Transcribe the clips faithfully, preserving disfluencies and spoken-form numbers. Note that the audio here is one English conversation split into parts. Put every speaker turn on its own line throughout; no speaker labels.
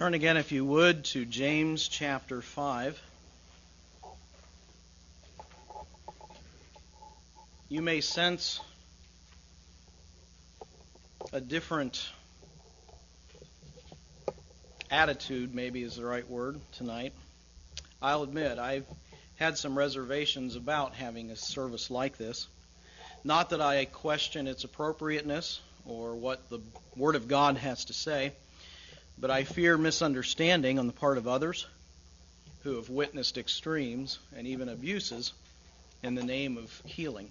Turn again, if you would, to James chapter five. You may sense a different attitude, maybe is the right word, tonight. I'll admit, I've had some reservations about having a service like this. Not that I question its appropriateness or what the Word of God has to say, but I fear misunderstanding on the part of others who have witnessed extremes and even abuses in the name of healing.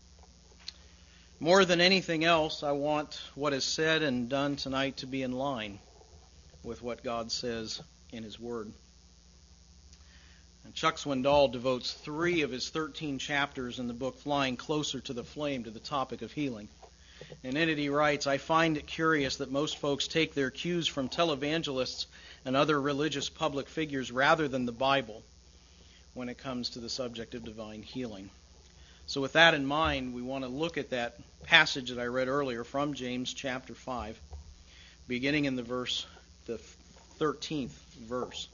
More than anything else, I want what is said and done tonight to be in line with what God says in His Word. And Chuck Swindoll devotes three of his thirteen chapters in the book Flying Closer to the Flame to the topic of healing. And in it he writes, I find it curious that most folks take their cues from televangelists and other religious public figures rather than the Bible when it comes to the subject of divine healing. So with that in mind, we want to look at that passage that I read earlier from James chapter five, beginning in the verse, the thirteenth verse.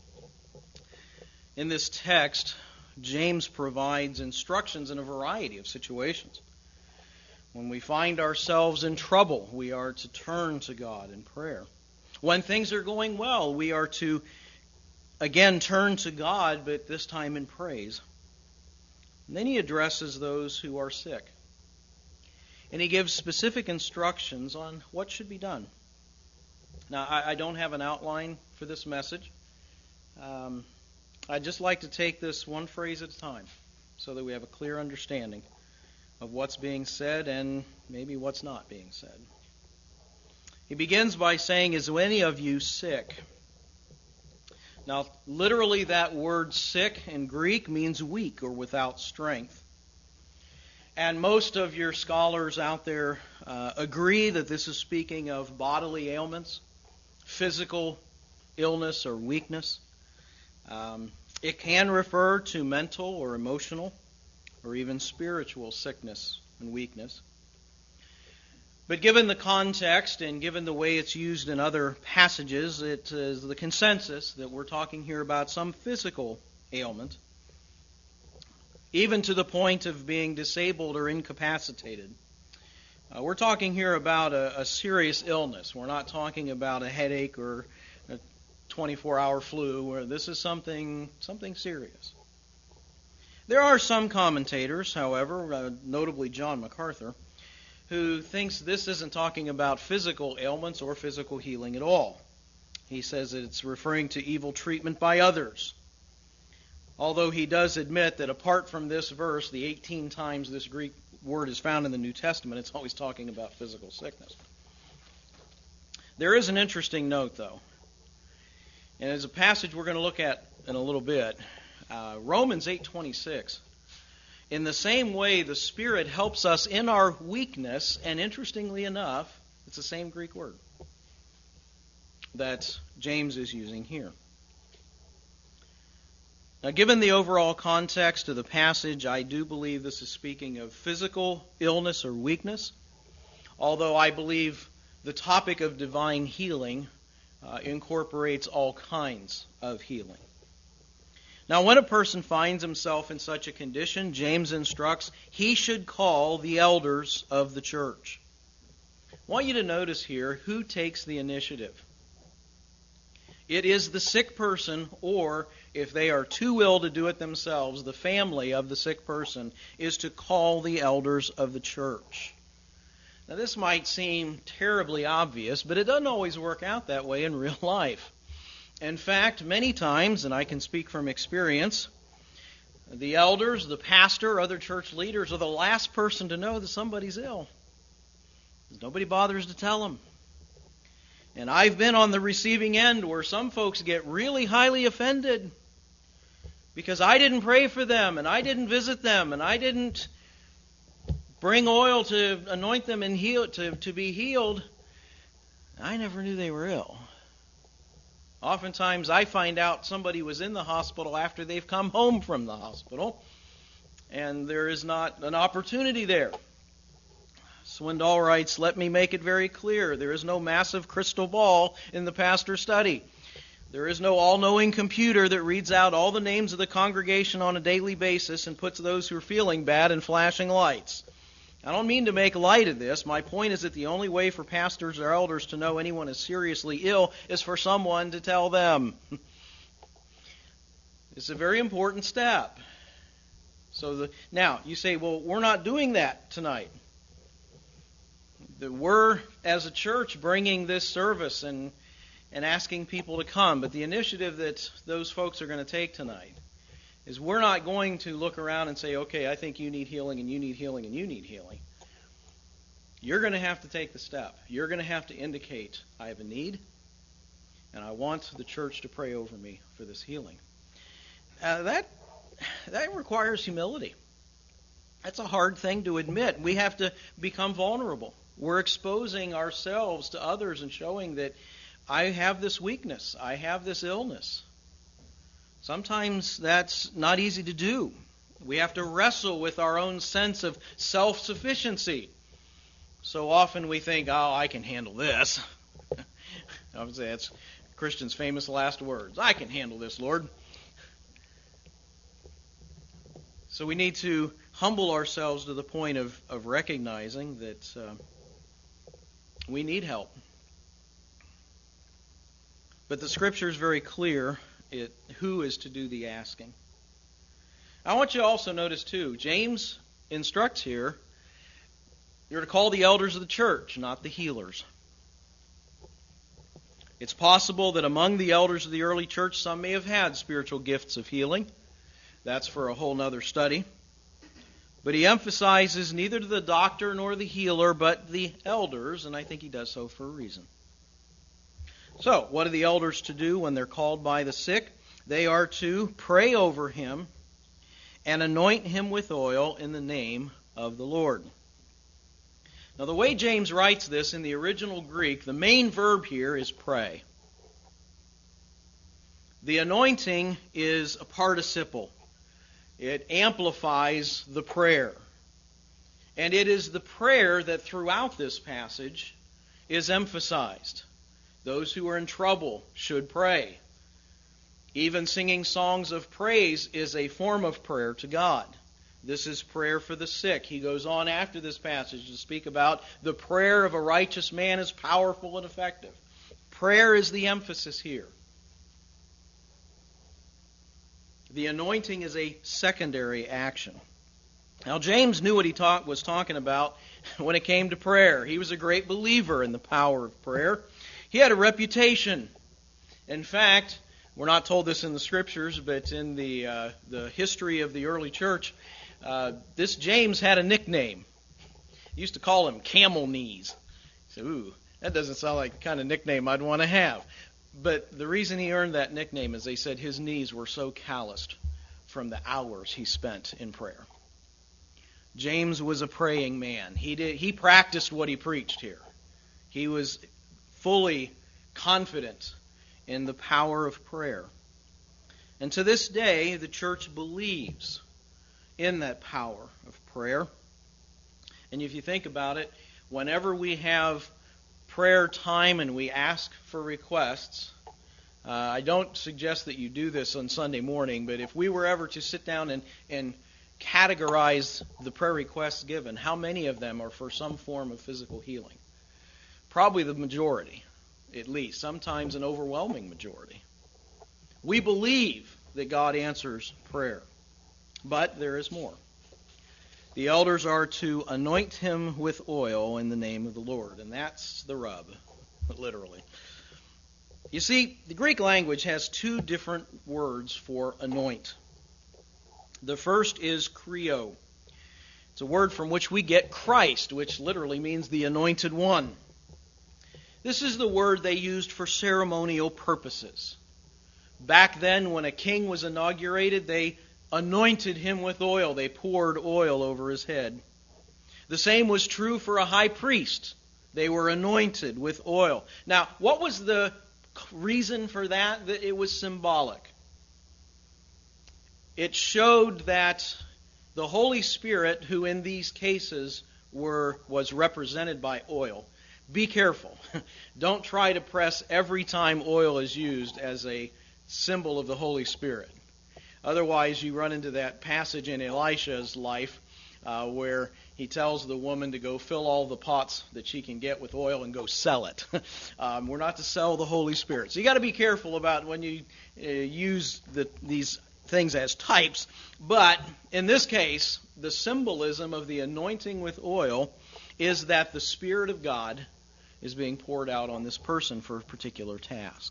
In this text, James provides instructions in a variety of situations. When we find ourselves in trouble, we are to turn to God in prayer. When things are going well, we are to, again, turn to God, but this time in praise. And then he addresses those who are sick. And he gives specific instructions on what should be done. Now, I, I don't have an outline for this message. Um, I'd just like to take this one phrase at a time so that we have a clear understanding of what's being said and maybe what's not being said. He begins by saying, is any of you sick? Now, literally that word sick in Greek means weak or without strength. And most of your scholars out there uh, agree that this is speaking of bodily ailments, physical illness or weakness. Um, it can refer to mental or emotional or even spiritual sickness and weakness. But given the context and given the way it's used in other passages, it is the consensus that we're talking here about some physical ailment, even to the point of being disabled or incapacitated. Uh, we're talking here about a, a serious illness. We're not talking about a headache or a twenty-four hour flu, where this is something something serious. There are some commentators, however, uh, notably John MacArthur, who thinks this isn't talking about physical ailments or physical healing at all. He says that it's referring to evil treatment by others. Although he does admit that apart from this verse, the eighteen times this Greek word is found in the New Testament, it's always talking about physical sickness. There is an interesting note, though. And it's a passage we're going to look at in a little bit. Uh, Romans eight twenty-six. In the same way, the Spirit helps us in our weakness, and interestingly enough, it's the same Greek word that James is using here. Now, given the overall context of the passage, I do believe this is speaking of physical illness or weakness, although I believe the topic of divine healing uh, incorporates all kinds of healing. Now, when a person finds himself in such a condition, James instructs he should call the elders of the church. I want you to notice here who takes the initiative. It is the sick person, or if they are too ill to do it themselves, the family of the sick person is to call the elders of the church. Now, this might seem terribly obvious, but it doesn't always work out that way in real life. In fact, many times, and I can speak from experience, the elders, the pastor, other church leaders are the last person to know that somebody's ill. Nobody bothers to tell them. And I've been on the receiving end where some folks get really highly offended because I didn't pray for them, and I didn't visit them, and I didn't bring oil to anoint them and heal to, to be healed. I never knew they were ill. Oftentimes I find out somebody was in the hospital after they've come home from the hospital, and there is not an opportunity there. Swindoll writes, let me make it very clear, there is no massive crystal ball in the pastor study. There is no all-knowing computer that reads out all the names of the congregation on a daily basis and puts those who are feeling bad in flashing lights. I don't mean to make light of this. My point is that the only way for pastors or elders to know anyone is seriously ill is for someone to tell them. It's a very important step. So the, now, you say, well, we're not doing that tonight. The, we're, as a church, bringing this service and, and asking people to come. But the initiative that those folks are going to take tonight is we're not going to look around and say, okay, I think you need healing and you need healing and you need healing. You're going to have to take the step. You're going to have to indicate, I have a need, and I want the church to pray over me for this healing. Uh, that that requires humility. That's a hard thing to admit. We have to become vulnerable. We're exposing ourselves to others and showing that I have this weakness, I have this illness. Sometimes that's not easy to do. We have to wrestle with our own sense of self-sufficiency. So often we think, oh, I can handle this. I would say that's Christian's famous last words. I can handle this, Lord. So we need to humble ourselves to the point of, of recognizing that uh, we need help. But the Scripture is very clear it, who is to do the asking. I want you to also notice, too, James instructs here, you're to call the elders of the church, not the healers. It's possible that among the elders of the early church, some may have had spiritual gifts of healing. That's for a whole other study. But he emphasizes neither to the doctor nor the healer, but the elders, and I think he does so for a reason. So, what are the elders to do when they're called by the sick? They are to pray over him and anoint him with oil in the name of the Lord. Now, the way James writes this in the original Greek, the main verb here is pray. The anointing is a participle. It amplifies the prayer. And it is the prayer that throughout this passage is emphasized. Those who are in trouble should pray. Even singing songs of praise is a form of prayer to God. This is prayer for the sick. He goes on after this passage to speak about the prayer of a righteous man is powerful and effective. Prayer is the emphasis here. The anointing is a secondary action. Now, James knew what he talk, was talking about when it came to prayer. He was a great believer in the power of prayer. He had a reputation. In fact, we're not told this in the Scriptures, but in the uh, the history of the early church, uh, this James had a nickname. He used to call him Camel Knees. So, ooh, that doesn't sound like the kind of nickname I'd want to have. But the reason he earned that nickname is they said his knees were so calloused from the hours he spent in prayer. James was a praying man. He did he practiced what he preached here. He was fully confident in the power of prayer. And to this day, the church believes in that power of prayer. And if you think about it, whenever we have prayer time and we ask for requests, uh, I don't suggest that you do this on Sunday morning, but if we were ever to sit down and, and categorize the prayer requests given, how many of them are for some form of physical healing? Probably the majority, at least, sometimes an overwhelming majority. We believe that God answers prayer, but there is more. The elders are to anoint him with oil in the name of the Lord, and that's the rub, literally. You see, the Greek language has two different words for anoint. The first is kreo. It's a word from which we get Christ, which literally means the anointed one. This is the word they used for ceremonial purposes. Back then, when a king was inaugurated, they anointed him with oil. They poured oil over his head. The same was true for a high priest. They were anointed with oil. Now, what was the reason for that? That it was symbolic. It showed that the Holy Spirit, who in these cases were was represented by oil, be careful. Don't try to press every time oil is used as a symbol of the Holy Spirit. Otherwise, you run into that passage in Elisha's life uh, where he tells the woman to go fill all the pots that she can get with oil and go sell it. um, we're not to sell the Holy Spirit. So you got to be careful about when you uh, use the, these things as types. But in this case, the symbolism of the anointing with oil is that the Spirit of God is being poured out on this person for a particular task.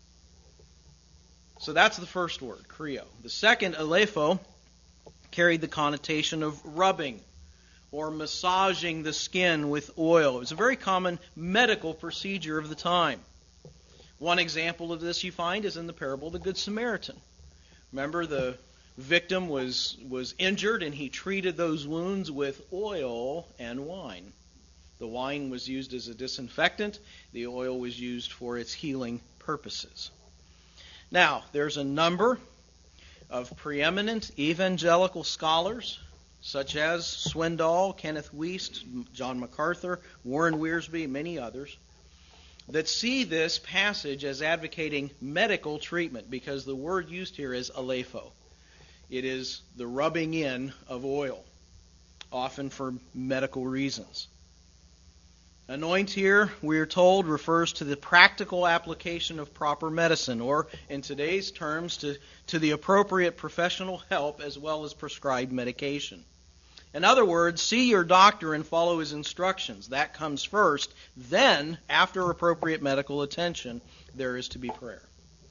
So that's the first word, kreo. The second, alepho, carried the connotation of rubbing or massaging the skin with oil. It was a very common medical procedure of the time. One example of this you find is in the parable of the Good Samaritan. Remember, the victim was, was injured and he treated those wounds with oil and wine. The wine was used as a disinfectant. The oil was used for its healing purposes. Now, there's a number of preeminent evangelical scholars, such as Swindoll, Kenneth Wuest, John MacArthur, Warren Wiersbe, many others, that see this passage as advocating medical treatment, because the word used here is alepho. It is the rubbing in of oil, often for medical reasons. Anoint here, we are told, refers to the practical application of proper medicine, or in today's terms, to, to the appropriate professional help as well as prescribed medication. In other words, see your doctor and follow his instructions. That comes first. Then, after appropriate medical attention, there is to be prayer.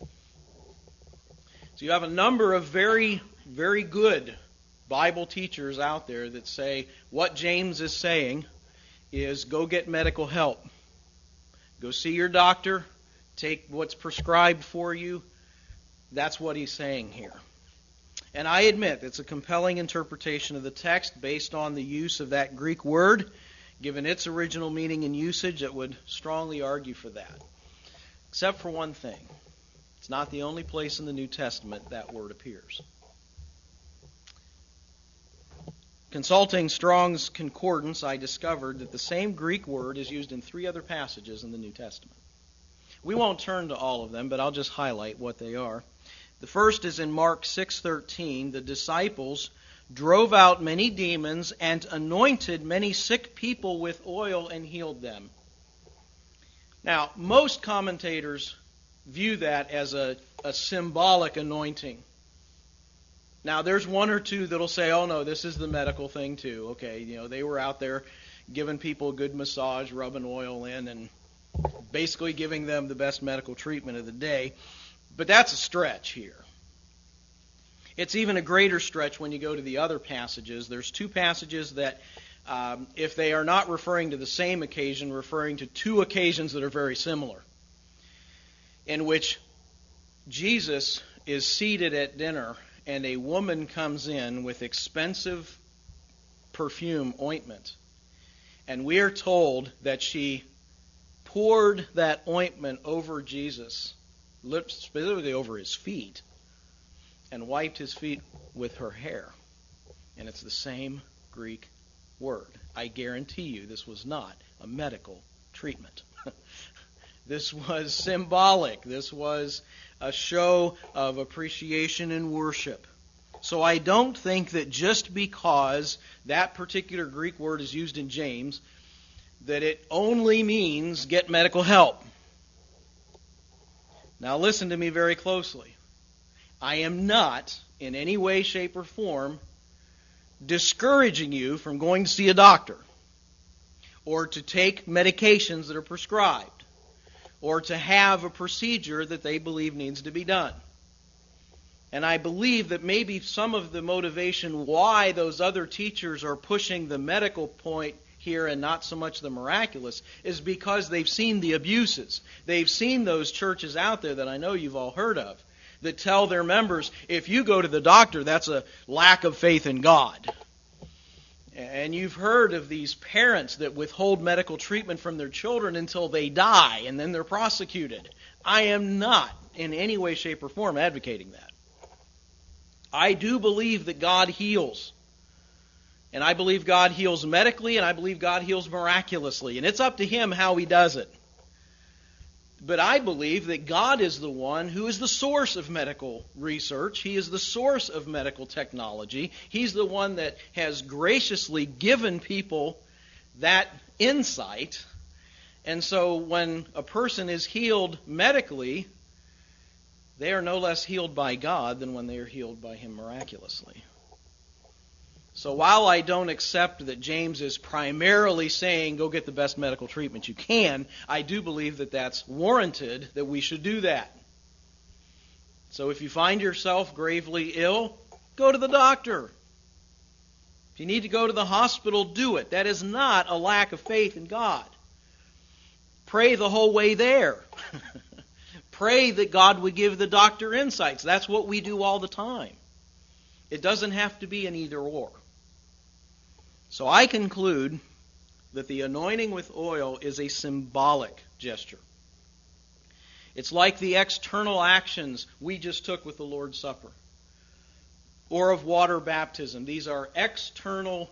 So you have a number of very, very good Bible teachers out there that say what James is saying is go get medical help. Go see your doctor. Take what's prescribed for you. That's what he's saying here. And I admit it's a compelling interpretation of the text based on the use of that Greek word. Given its original meaning and usage, it would strongly argue for that. Except for one thing. It's not the only place in the New Testament that word appears. Consulting Strong's Concordance, I discovered that the same Greek word is used in three other passages in the New Testament. We won't turn to all of them, but I'll just highlight what they are. The first is in Mark six thirteen. The disciples drove out many demons and anointed many sick people with oil and healed them. Now, most commentators view that as a, a symbolic anointing. Now, there's one or two that'll say, oh, no, this is the medical thing, too. Okay, you know, they were out there giving people a good massage, rubbing oil in, and basically giving them the best medical treatment of the day. But that's a stretch here. It's even a greater stretch when you go to the other passages. There's two passages that, um, if they are not referring to the same occasion, referring to two occasions that are very similar, in which Jesus is seated at dinner and a woman comes in with expensive perfume ointment. And we are told that she poured that ointment over Jesus, specifically over his feet, and wiped his feet with her hair. And it's the same Greek word. I guarantee you this was not a medical treatment. This was symbolic. This was a show of appreciation and worship. So I don't think that just because that particular Greek word is used in James, that it only means get medical help. Now listen to me very closely. I am not, in any way, shape, or form, discouraging you from going to see a doctor, or to take medications that are prescribed, or to have a procedure that they believe needs to be done. And I believe that maybe some of the motivation why those other teachers are pushing the medical point here and not so much the miraculous is because they've seen the abuses. They've seen those churches out there that I know you've all heard of that tell their members, if you go to the doctor, that's a lack of faith in God. And you've heard of these parents that withhold medical treatment from their children until they die, and then they're prosecuted. I am not, in any way, shape, or form, advocating that. I do believe that God heals. And I believe God heals medically, and I believe God heals miraculously. And it's up to Him how He does it. But I believe that God is the one who is the source of medical research. He is the source of medical technology. He's the one that has graciously given people that insight. And so when a person is healed medically, they are no less healed by God than when they are healed by Him miraculously. So while I don't accept that James is primarily saying go get the best medical treatment you can, I do believe that that's warranted, that we should do that. So if you find yourself gravely ill, go to the doctor. If you need to go to the hospital, do it. That is not a lack of faith in God. Pray the whole way there. Pray that God would give the doctor insights. That's what we do all the time. It doesn't have to be an either or. So I conclude that the anointing with oil is a symbolic gesture. It's like the external actions we just took with the Lord's Supper or of water baptism. These are external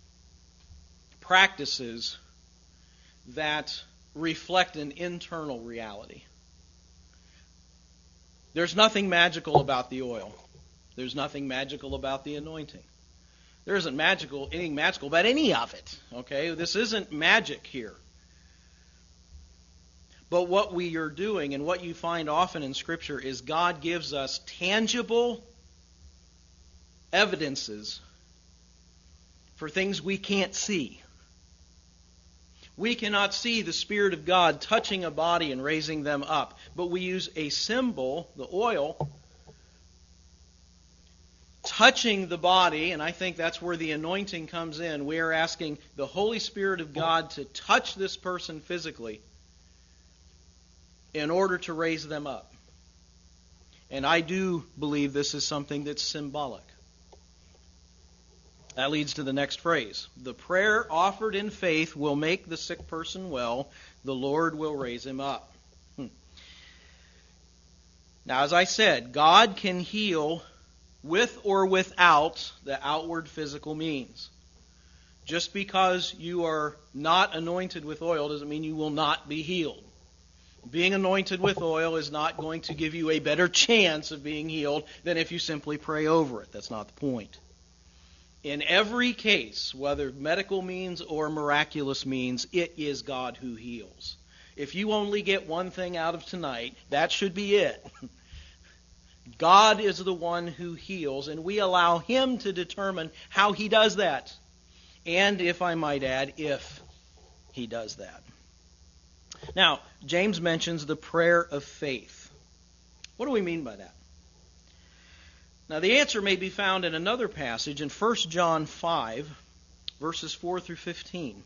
practices that reflect an internal reality. There's nothing magical about the oil. There's nothing magical about the anointing. There isn't magical, anything magical about any of it. Okay? This isn't magic here. But what we are doing, and what you find often in Scripture, is God gives us tangible evidences for things we can't see. We cannot see the Spirit of God touching a body and raising them up. But we use a symbol, the oil, touching the body, and I think that's where the anointing comes in. We are asking the Holy Spirit of God to touch this person physically in order to raise them up. And I do believe this is something that's symbolic. That leads to the next phrase. The prayer offered in faith will make the sick person well. The Lord will raise him up. Hmm. Now, as I said, God can heal with or without the outward physical means. Just because you are not anointed with oil doesn't mean you will not be healed. Being anointed with oil is not going to give you a better chance of being healed than if you simply pray over it. That's not the point. In every case, whether medical means or miraculous means, it is God who heals. If you only get one thing out of tonight, that should be it. God is the one who heals, and we allow Him to determine how He does that. And, if I might add, if He does that. Now, James mentions the prayer of faith. What do we mean by that? Now, the answer may be found in another passage in First John five, verses four through fifteen.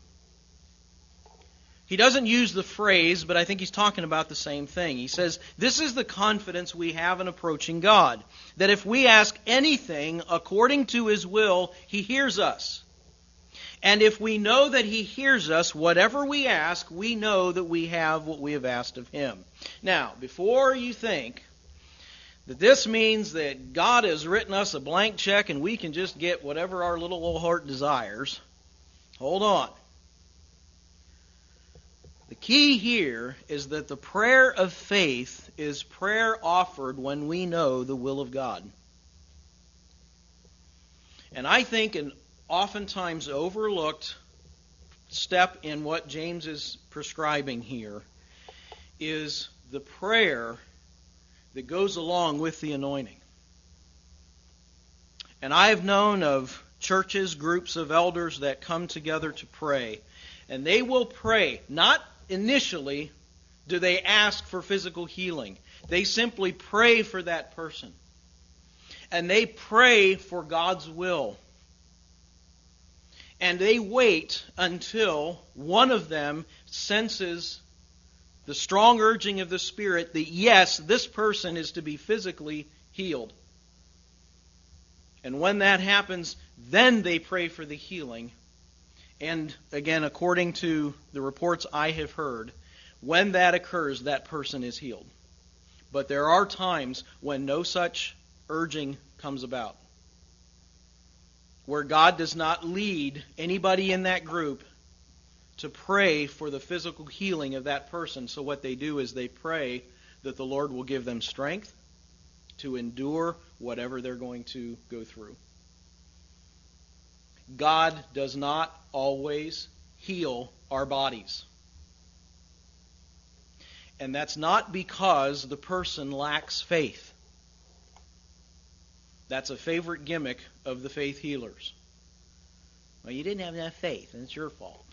He doesn't use the phrase, but I think he's talking about the same thing. He says, this is the confidence we have in approaching God, that if we ask anything according to His will, He hears us. And if we know that He hears us, whatever we ask, we know that we have what we have asked of Him. Now, before you think that this means that God has written us a blank check and we can just get whatever our little old heart desires, hold on. The key here is that the prayer of faith is prayer offered when we know the will of God. And I think an oftentimes overlooked step in what James is prescribing here is the prayer that goes along with the anointing. And I've known of churches, groups of elders that come together to pray, and they will pray, not initially do they ask for physical healing. They simply pray for that person. And they pray for God's will. And they wait until one of them senses the strong urging of the Spirit that, yes, this person is to be physically healed. And when that happens, then they pray for the healing. And again, according to the reports I have heard, when that occurs, that person is healed. But there are times when no such urging comes about, where God does not lead anybody in that group to pray for the physical healing of that person. So what they do is they pray that the Lord will give them strength to endure whatever they're going to go through. God does not always heal our bodies. And that's not because the person lacks faith. That's a favorite gimmick of the faith healers. Well, you didn't have enough faith, and it's your fault.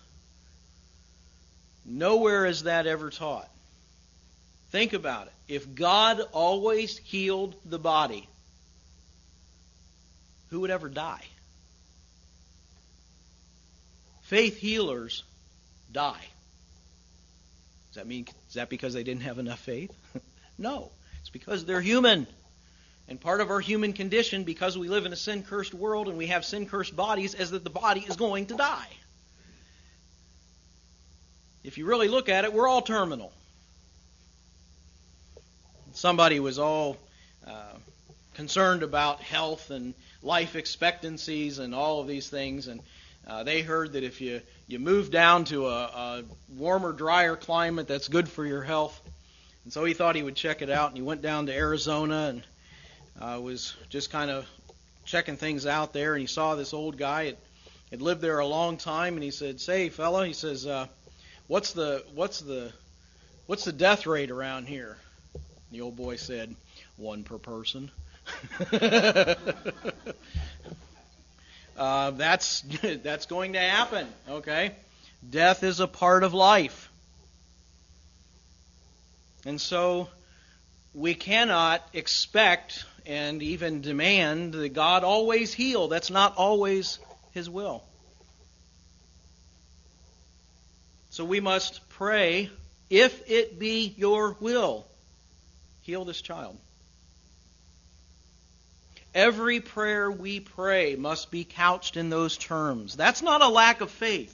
Nowhere is that ever taught. Think about it. If God always healed the body, who would ever die? Faith healers die. Does that mean, is that because they didn't have enough faith? No. It's because they're human. And part of our human condition, because we live in a sin-cursed world and we have sin-cursed bodies, is that the body is going to die. If you really look at it, we're all terminal. Somebody was all uh, concerned about health and life expectancies and all of these things, and uh, they heard that if you, you move down to a, a warmer, drier climate, that's good for your health. And so he thought he would check it out, and he went down to Arizona and uh, was just kind of checking things out there, and he saw this old guy had, had lived there a long time, and he said, "Say, fella," he says, uh, "what's the what's the what's the death rate around here?" The old boy said, "One per person." uh, that's that's going to happen. Okay, death is a part of life, and so we cannot expect and even demand that God always heal. That's not always His will. So we must pray, "If it be your will, heal this child." Every prayer we pray must be couched in those terms. That's not a lack of faith.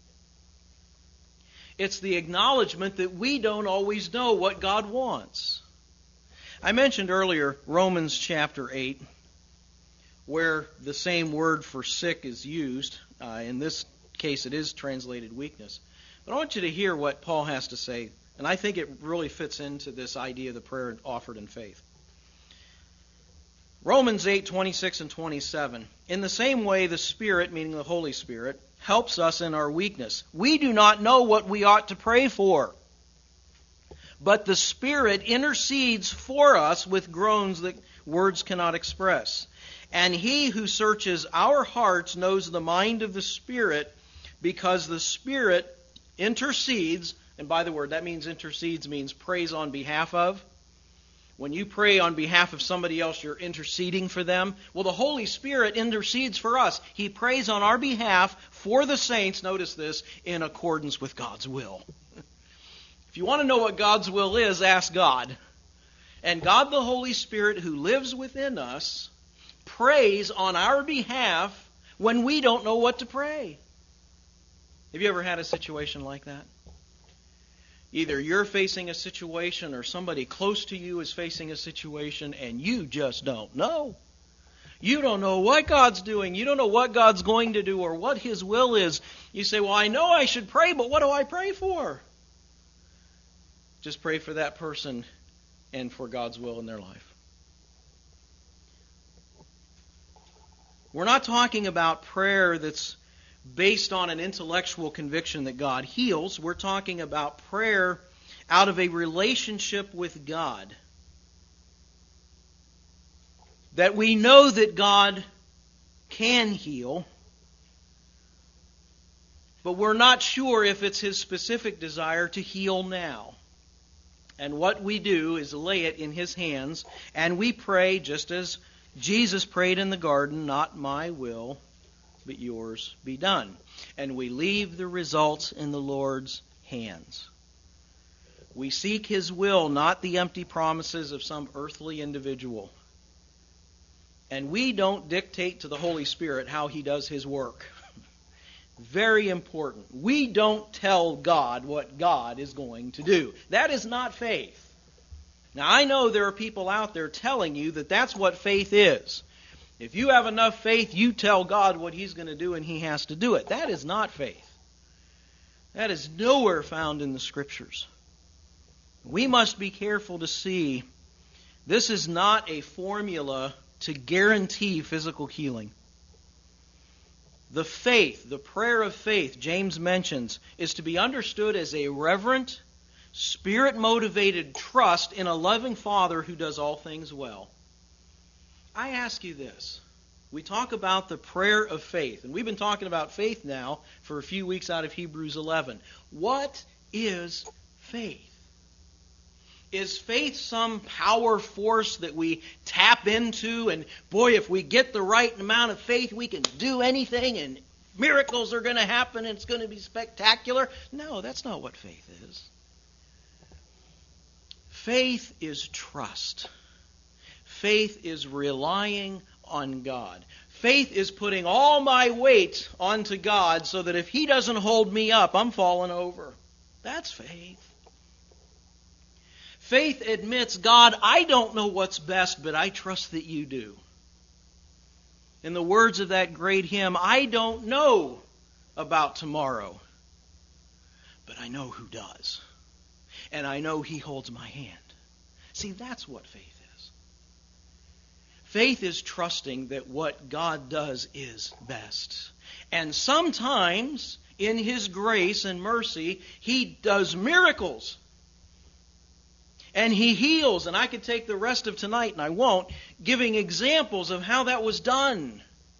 It's the acknowledgement that we don't always know what God wants. I mentioned earlier Romans chapter eight, where the same word for sick is used. Uh, in this case, it is translated weakness. But I want you to hear what Paul has to say, and I think it really fits into this idea of the prayer offered in faith. Romans eight, twenty-six and twenty-seven. "In the same way, the Spirit," meaning the Holy Spirit, "helps us in our weakness. We do not know what we ought to pray for, but the Spirit intercedes for us with groans that words cannot express. And He who searches our hearts knows the mind of the Spirit, because the Spirit intercedes," and by the word, that means intercedes means prays on behalf of. When you pray on behalf of somebody else, you're interceding for them. Well, the Holy Spirit intercedes for us. He prays on our behalf for the saints, notice this, in accordance with God's will. If you want to know what God's will is, ask God. And God the Holy Spirit, who lives within us, prays on our behalf when we don't know what to pray. Have you ever had a situation like that? Either you're facing a situation or somebody close to you is facing a situation and you just don't know. You don't know what God's doing. You don't know what God's going to do or what His will is. You say, "Well, I know I should pray, but what do I pray for?" Just pray for that person and for God's will in their life. We're not talking about prayer that's based on an intellectual conviction that God heals. We're talking about prayer out of a relationship with God. That we know that God can heal, but we're not sure if it's His specific desire to heal now. And what we do is lay it in His hands, and we pray just as Jesus prayed in the garden, "Not my will, but yours be done." And we leave the results in the Lord's hands. We seek His will, not the empty promises of some earthly individual. And we don't dictate to the Holy Spirit how He does His work. Very important. We don't tell God what God is going to do. That is not faith. Now, I know there are people out there telling you that that's what faith is. If you have enough faith, you tell God what He's going to do and He has to do it. That is not faith. That is nowhere found in the Scriptures. We must be careful to see this is not a formula to guarantee physical healing. The faith, the prayer of faith, James mentions, is to be understood as a reverent, Spirit-motivated trust in a loving Father who does all things well. I ask you this. We talk about the prayer of faith, and we've been talking about faith now for a few weeks out of Hebrews eleven. What is faith? Is faith some power force that we tap into, and boy, if we get the right amount of faith, we can do anything, and miracles are going to happen, and it's going to be spectacular? No, that's not what faith is. Faith is trust. Faith is relying on God. Faith is putting all my weight onto God so that if He doesn't hold me up, I'm falling over. That's faith. Faith admits, God, I don't know what's best, but I trust that You do. In the words of that great hymn, I don't know about tomorrow, but I know who does. And I know He holds my hand. See, that's what faith is. Faith is trusting that what God does is best. And sometimes, in His grace and mercy, He does miracles. And He heals. And I could take the rest of tonight, and I won't, giving examples of how that was done.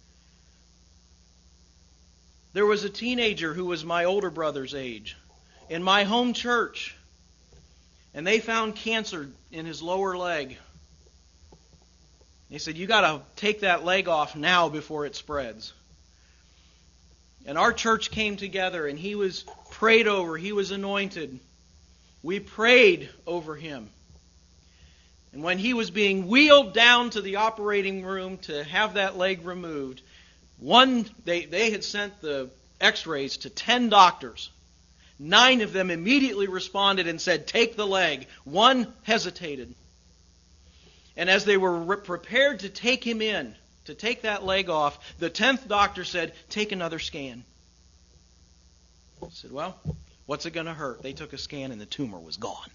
There was a teenager who was my older brother's age in my home church. And they found cancer in his lower leg. They said, you got to take that leg off now before it spreads. And our church came together, and he was prayed over. He was anointed. We prayed over him. And when he was being wheeled down to the operating room to have that leg removed, one they, they had sent the x-rays to ten doctors. Nine of them immediately responded and said, take the leg. One hesitated. And as they were re- prepared to take him in, to take that leg off, the tenth doctor said, take another scan. I said, well, what's it going to hurt? They took a scan and the tumor was gone.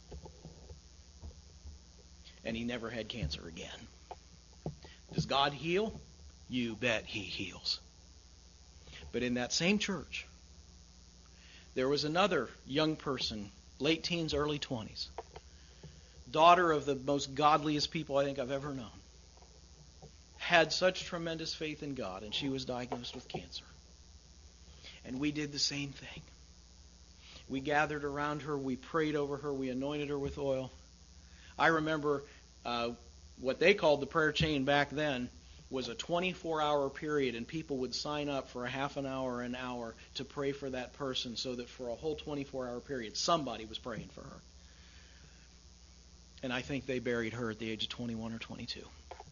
And he never had cancer again. Does God heal? You bet He heals. But in that same church, there was another young person, late teens, early twenties, daughter of the most godliest people I think I've ever known, had such tremendous faith in God, and she was diagnosed with cancer. And we did the same thing. We gathered around her, we prayed over her, we anointed her with oil. I remember uh, what they called the prayer chain back then was a twenty-four hour period, and people would sign up for a half an hour, an hour to pray for that person, so that for a whole twenty-four hour period, somebody was praying for her. And I think they buried her at the age of twenty-one or twenty-two.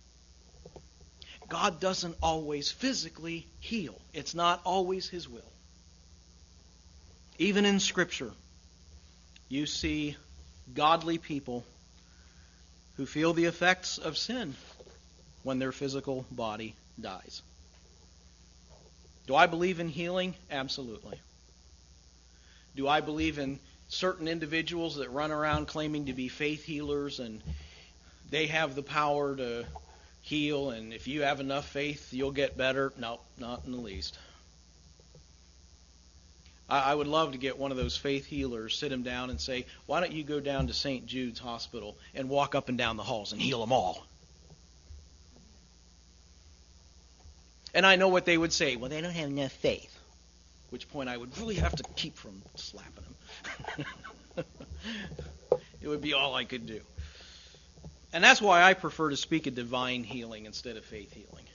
God doesn't always physically heal. It's not always His will. Even in Scripture, you see godly people who feel the effects of sin when their physical body dies. Do I believe in healing? Absolutely. Do I believe in certain individuals that run around claiming to be faith healers and they have the power to heal, and if you have enough faith, you'll get better? No, not in the least. I would love to get one of those faith healers, sit him down and say, why don't you go down to Saint Jude's Hospital and walk up and down the halls and heal them all? And I know what they would say. Well, they don't have enough faith. At which point I would really have to keep from slapping them. It would be all I could do. And that's why I prefer to speak of divine healing instead of faith healing.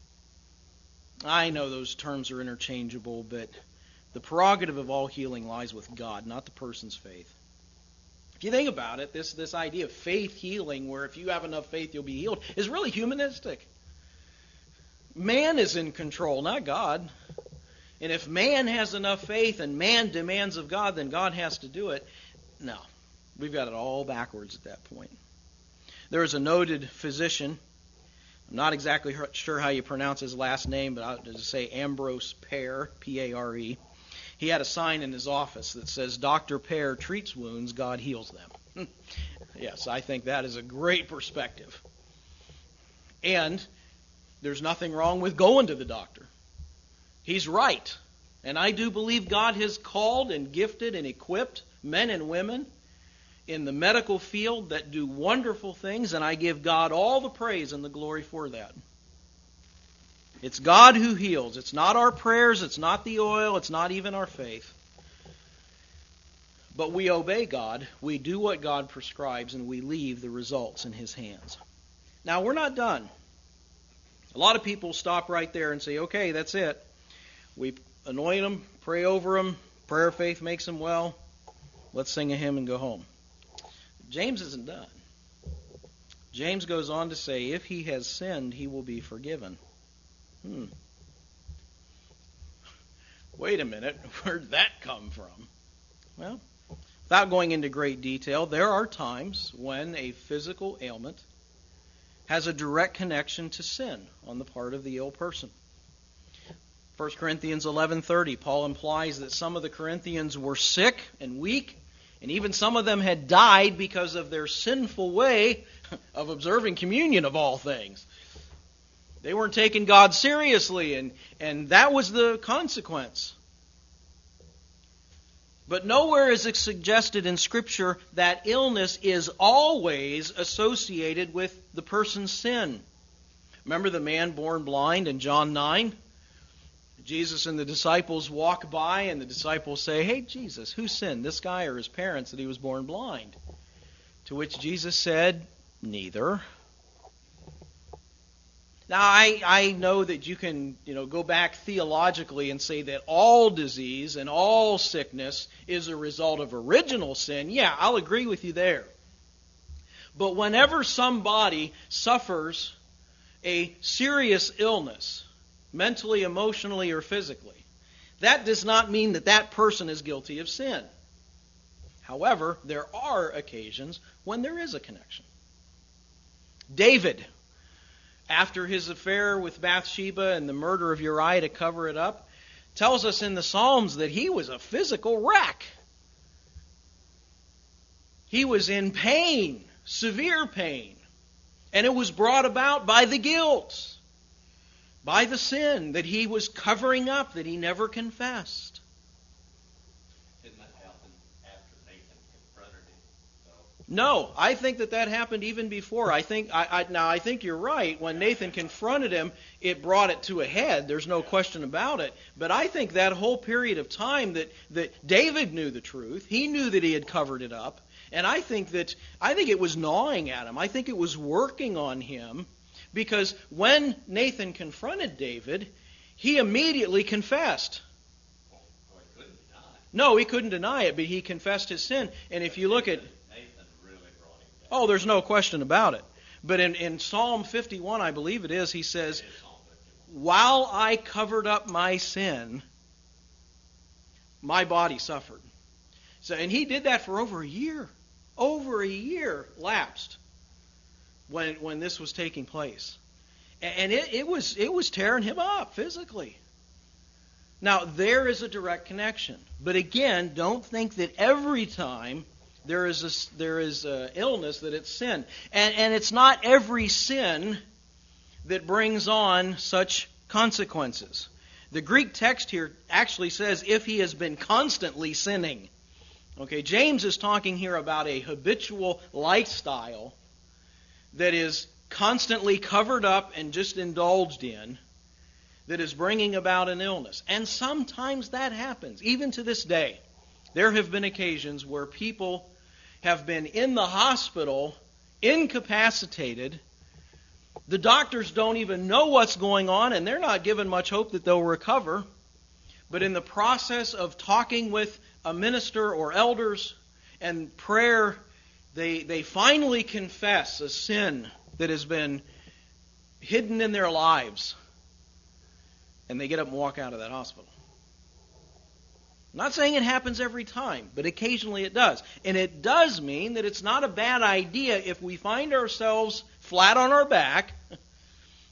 I know those terms are interchangeable, but the prerogative of all healing lies with God, not the person's faith. If you think about it, this, this idea of faith healing, where if you have enough faith you'll be healed, is really humanistic. Man is in control, not God. And if man has enough faith and man demands of God, then God has to do it. No, we've got it all backwards at that point. There is a noted physician I'm not exactly sure how you pronounce his last name, but I'll just say Ambrose Pare, P A R E. He had a sign in his office that says, Doctor Pare treats wounds, God heals them. Yes, I think that is a great perspective. And there's nothing wrong with going to the doctor. He's right. And I do believe God has called and gifted and equipped men and women in the medical field that do wonderful things, and I give God all the praise and the glory for that. It's God who heals. It's not our prayers, it's not the oil, it's not even our faith. But we obey God, we do what God prescribes, and we leave the results in His hands. Now, we're not done. A lot of people stop right there and say, okay, that's it. We anoint them, pray over them, prayer of faith makes them well. Let's sing a hymn and go home. James isn't done. James goes on to say, if he has sinned, he will be forgiven. Hmm. Wait a minute, where'd that come from? Well, without going into great detail, there are times when a physical ailment has a direct connection to sin on the part of the ill person. First Corinthians eleven thirty, Paul implies that some of the Corinthians were sick and weak, and even some of them had died because of their sinful way of observing communion of all things. They weren't taking God seriously, and, and that was the consequence. But nowhere is it suggested in Scripture that illness is always associated with the person's sin. Remember the man born blind in John nine? Jesus and the disciples walk by, and the disciples say, hey, Jesus, who sinned, this guy or his parents, that he was born blind? To which Jesus said, neither. Now, I, I know that you can you know, go back theologically and say that all disease and all sickness is a result of original sin. Yeah, I'll agree with you there. But whenever somebody suffers a serious illness, mentally, emotionally, or physically, that does not mean that that person is guilty of sin. However, there are occasions when there is a connection. David, after his affair with Bathsheba and the murder of Uriah to cover it up, tells us in the Psalms that he was a physical wreck. He was in pain, severe pain, and it was brought about by the guilt, by the sin that he was covering up, that he never confessed.
Didn't that happen after Nathan confronted him? So.
No, I think that that happened even before. I think I, I now I think you're right. When Nathan confronted him, it brought it to a head. There's no question about it. But I think that whole period of time that, that David knew the truth, he knew that he had covered it up, and I think that I think it was gnawing at him. I think it was working on him, because when Nathan confronted David, he immediately confessed.
Well, he couldn't deny it.
No, he couldn't deny it, but he confessed his sin. And if you look at Oh, there's no question about it. But in, in Psalm fifty-one, I believe it is, he says, while I covered up my sin, my body suffered. So, and he did that for over a year. Over a year lapsed when when this was taking place. And it, it was it was tearing him up physically. Now, there is a direct connection. But again, don't think that every time There is a, there is a illness that it's sin. And, and it's not every sin that brings on such consequences. The Greek text here actually says if he has been constantly sinning. Okay, James is talking here about a habitual lifestyle that is constantly covered up and just indulged in, that is bringing about an illness. And sometimes that happens, even to this day. There have been occasions where people have been in the hospital, incapacitated. The doctors don't even know what's going on, and they're not given much hope that they'll recover. But in the process of talking with a minister or elders and prayer, they, they finally confess a sin that has been hidden in their lives. And they get up and walk out of that hospital. I'm not saying it happens every time, but occasionally it does. And it does mean that it's not a bad idea if we find ourselves flat on our back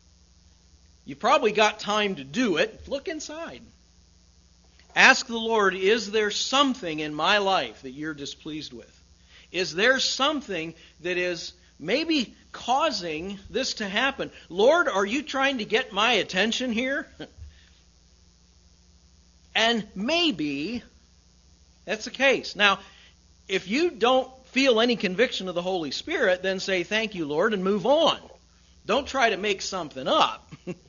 You probably got time to do it. Look inside. Ask the Lord, is there something in my life that you're displeased with? Is there something that is maybe causing this to happen? Lord, are you trying to get my attention here? And maybe that's the case. Now, if you don't feel any conviction of the Holy Spirit, then say, thank you, Lord, and move on. Don't try to make something up.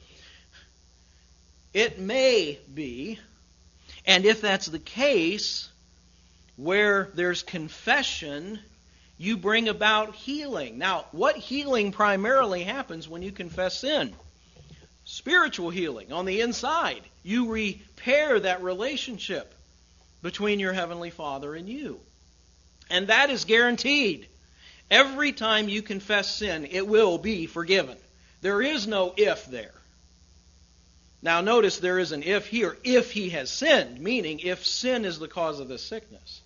It may be, and if that's the case, where there's confession, you bring about healing. Now, what healing primarily happens when you confess sin? Spiritual healing on the inside. You repair that relationship between your Heavenly Father and you. And that is guaranteed. Every time you confess sin, it will be forgiven. There is no if there. Now notice there is an if here. If he has sinned, meaning if sin is the cause of this sickness.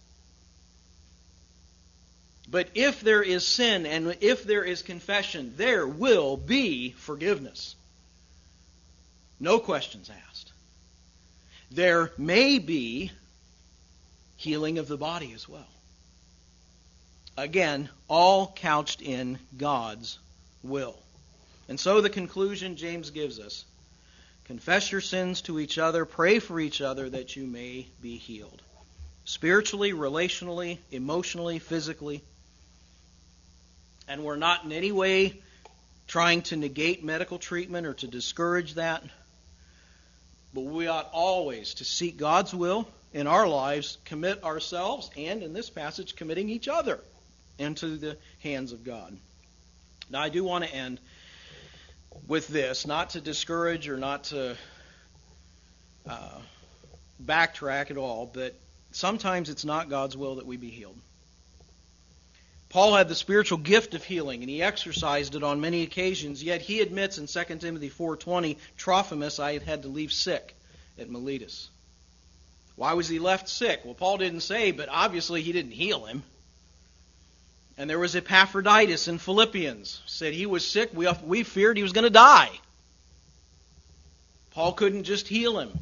But if there is sin and if there is confession, there will be forgiveness. No questions asked. There may be healing of the body as well. Again, all couched in God's will. And so the conclusion James gives us, confess your sins to each other, pray for each other that you may be healed. Spiritually, relationally, emotionally, physically. And we're not in any way trying to negate medical treatment or to discourage that. But we ought always to seek God's will in our lives, commit ourselves, and in this passage, committing each other into the hands of God. Now, I do want to end with this, not to discourage or not to uh, backtrack at all, but sometimes it's not God's will that we be healed. Paul had the spiritual gift of healing, and he exercised it on many occasions, yet he admits in Second Timothy four twenty, Trophimus I had to leave sick at Miletus. Why was he left sick? Well, Paul didn't say, but obviously he didn't heal him. And there was Epaphroditus in Philippians. Said he was sick. We, we feared he was going to die. Paul couldn't just heal him.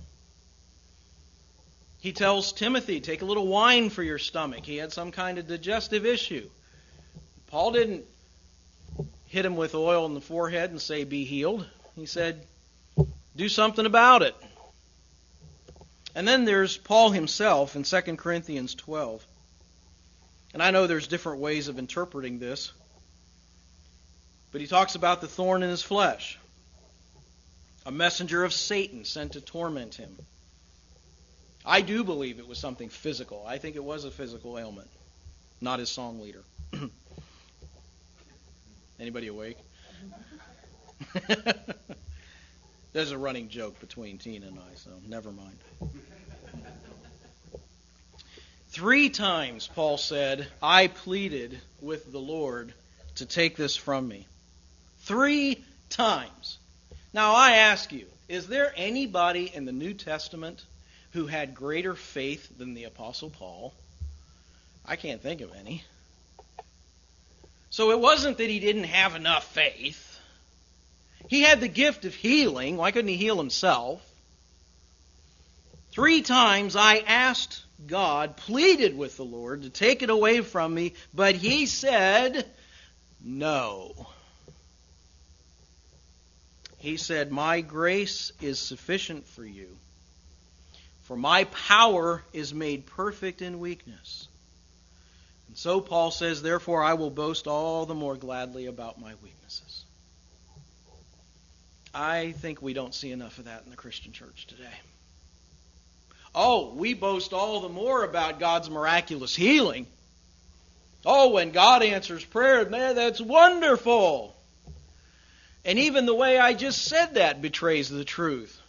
He tells Timothy, take a little wine for your stomach. He had some kind of digestive issue. Paul didn't hit him with oil in the forehead and say, be healed. He said, do something about it. And then there's Paul himself in Second Corinthians twelve. And I know there's different ways of interpreting this. But he talks about the thorn in his flesh. A messenger of Satan sent to torment him. I do believe it was something physical. I think it was a physical ailment, not his song leader. Anybody awake? There's a running joke between Tina and I, so never mind. Three times, Paul said, I pleaded with the Lord to take this from me. Three times. Now I ask you, is there anybody in the New Testament who had greater faith than the Apostle Paul? I can't think of any. So it wasn't that he didn't have enough faith. He had the gift of healing. Why couldn't he heal himself? Three times I asked God, pleaded with the Lord to take it away from me, but he said no. He said, my grace is sufficient for you, for my power is made perfect in weakness. And so Paul says, therefore I will boast all the more gladly about my weaknesses. I think we don't see enough of that in the Christian church today. Oh, we boast all the more about God's miraculous healing. Oh, when God answers prayer, man, that's wonderful. And even the way I just said that betrays the truth.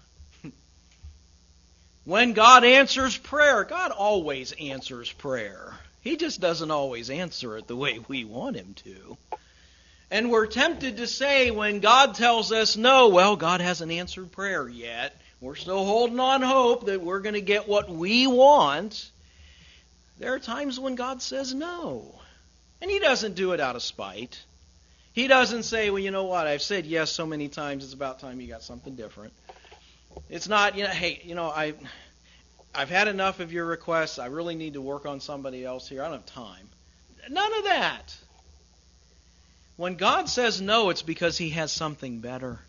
When God answers prayer, God always answers prayer. He just doesn't always answer it the way we want Him to. And we're tempted to say when God tells us no, well, God hasn't answered prayer yet. We're still holding on hope that we're going to get what we want. There are times when God says no. And He doesn't do it out of spite. He doesn't say, well, you know what, I've said yes so many times, it's about time you got something different. It's not, you know, hey, you know, I, I've had enough of your requests. I really need to work on somebody else here. I don't have time. None of that. When God says no, it's because He has something better.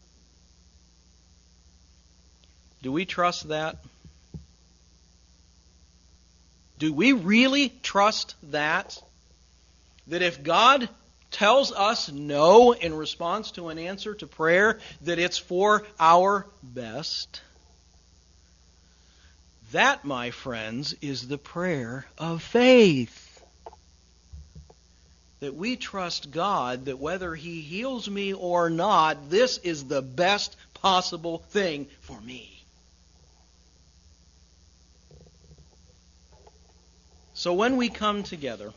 Do we trust that? Do we really trust that? That if God tells us no in response to an answer to prayer, that it's for our best? That, my friends, is the prayer of faith. That we trust God that whether He heals me or not, this is the best possible thing for me. So when we come together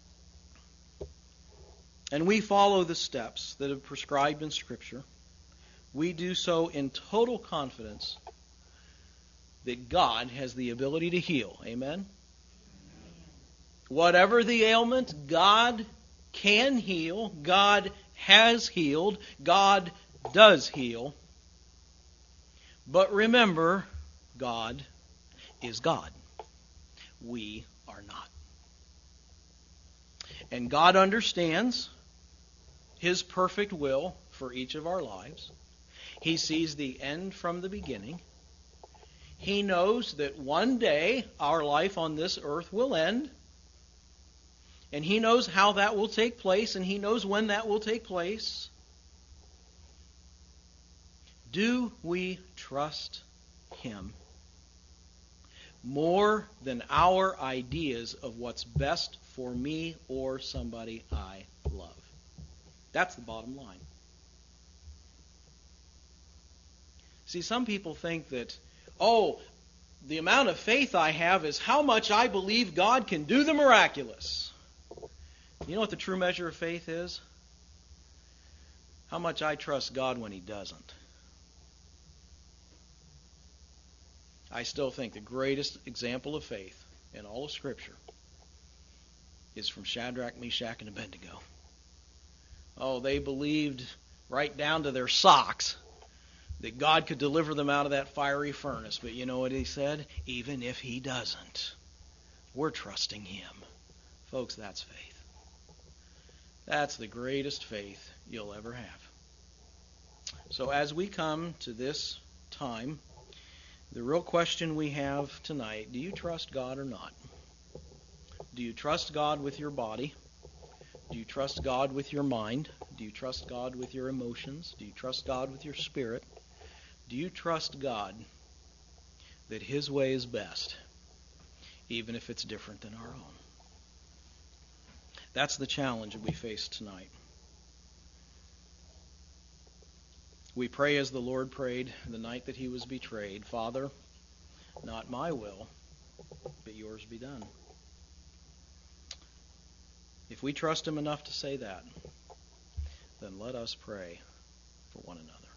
and we follow the steps that are prescribed in Scripture, we do so in total confidence that God has the ability to heal. Amen? Whatever the ailment, God can heal. God has healed. God does heal. But remember, God is God. We are not. And God understands His perfect will for each of our lives. He sees the end from the beginning. He knows that one day our life on this earth will end. And He knows how that will take place, and He knows when that will take place. Do we trust Him more than our ideas of what's best for me or somebody I love? That's the bottom line. See, some people think that, oh, the amount of faith I have is how much I believe God can do the miraculous. You know what the true measure of faith is? How much I trust God when He doesn't. I still think the greatest example of faith in all of Scripture is from Shadrach, Meshach, and Abednego. Oh, they believed right down to their socks that God could deliver them out of that fiery furnace. But you know what He said? Even if He doesn't, we're trusting Him. Folks, that's faith. That's the greatest faith you'll ever have. So as we come to this time, the real question we have tonight, do you trust God or not? Do you trust God with your body? Do you trust God with your mind? Do you trust God with your emotions? Do you trust God with your spirit? Do you trust God that His way is best, even if it's different than our own? That's the challenge that we face tonight. We pray as the Lord prayed the night that He was betrayed, Father, not my will, but yours be done. If we trust Him enough to say that, then let us pray for one another.